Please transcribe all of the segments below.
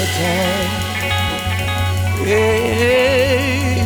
time. Yeah.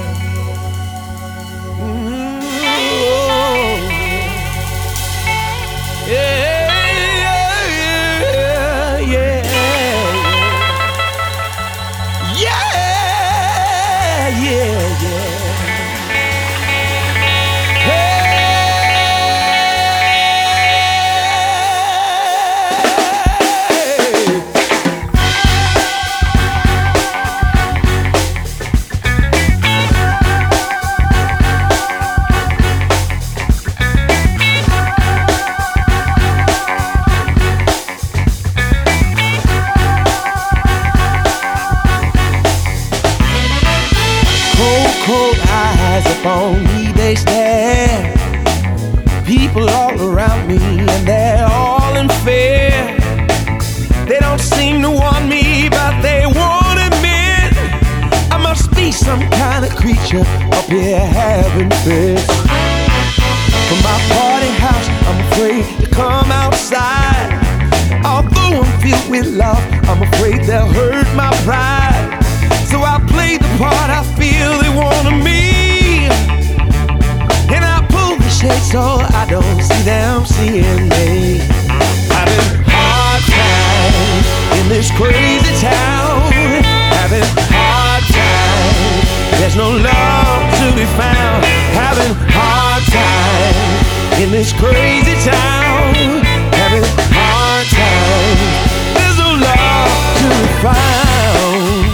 Cold eyes upon me, they stare. People all around me, and they're all in fear. They don't seem to want me, but they won't admit I must be some kind of creature up here having fits. From my party house, I'm afraid to come outside. Although I'm filled with love, I'm afraid they'll hurt my pride. So I play the part I feel they want of me, and I pull the shade so I don't see them seeing me. Having hard time in this crazy town. Having hard time, there's no love to be found. Having hard time in this crazy town. Having hard time, there's no love to be found.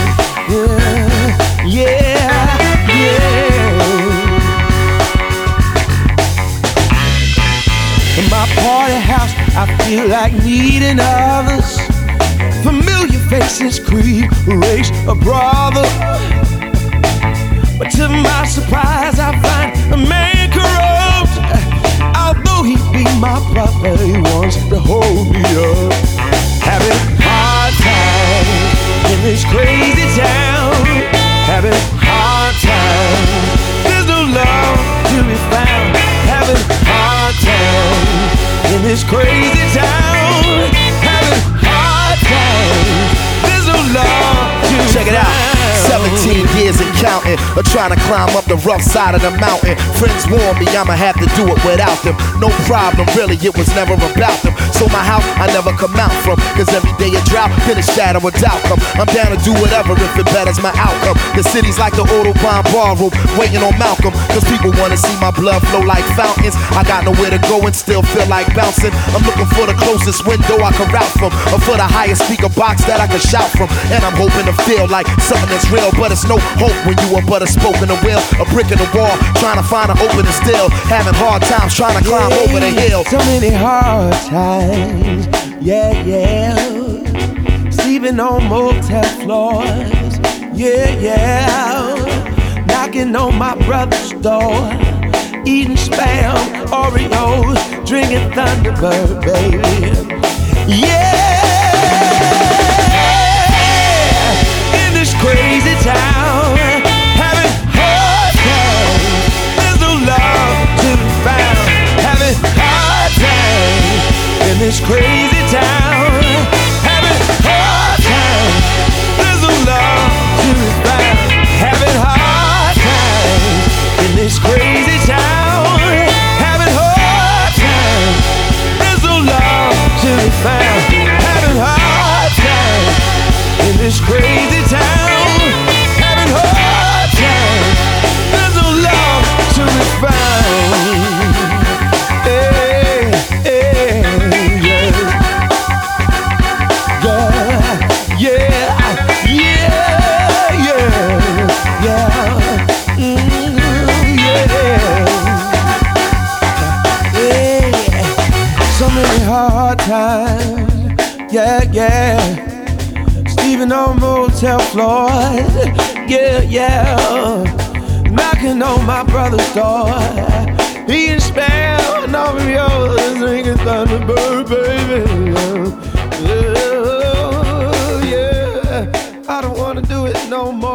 In my party house, I feel like needing others. Familiar faces creep, race a brother. But to my surprise, I find a man corrupt. Although he be my brother, he wants to hold me up. Having hard time in this crazy town. Having hard time, there's no love to be found. Having hard time in this crazy town. Having hard time, there's no love to be found. Check it out. 17 years and counting, or trying to climb up the rough side of the mountain. Friends warn me I'ma have to do it without them. No problem, really, it was never about them. So my house, I never come out from, cause every day a drought, then a shadow of doubt come. I'm down to do whatever if it betters my outcome. The city's like the Autobahn ballroom, waiting on Malcolm, cause people wanna see my blood flow like fountains. I got nowhere to go and still feel like bouncing. I'm looking for the closest window I can route from, or for the highest speaker box that I can shout from. And I'm hoping to feel like something that's real, but it's no hope when you are but a spoke in the wheel, a brick in the wall, trying to find an opening still. Having hard times trying to climb over the hill. So many hard times, yeah. Sleeping on motel floors, yeah. Knocking on my brother's door, eating Spam, Oreos, drinking Thunderbird, baby. Yeah. In this crazy town, having hard times, there's no love to be found. Having hard times in this crazy town. Having hard times, there's no love to be found. Having hard times in this crazy town. Having hard times, there's no love to be found. Having hard times in this crazy town. Having hard times, there's no love to be found. So many hard times, yeah. Sleeping on motel floors, yeah. Knocking on my brother's door, eating Spam, and Oreos, drinking Thunderbird, baby. Yeah. I don't wanna do it no more.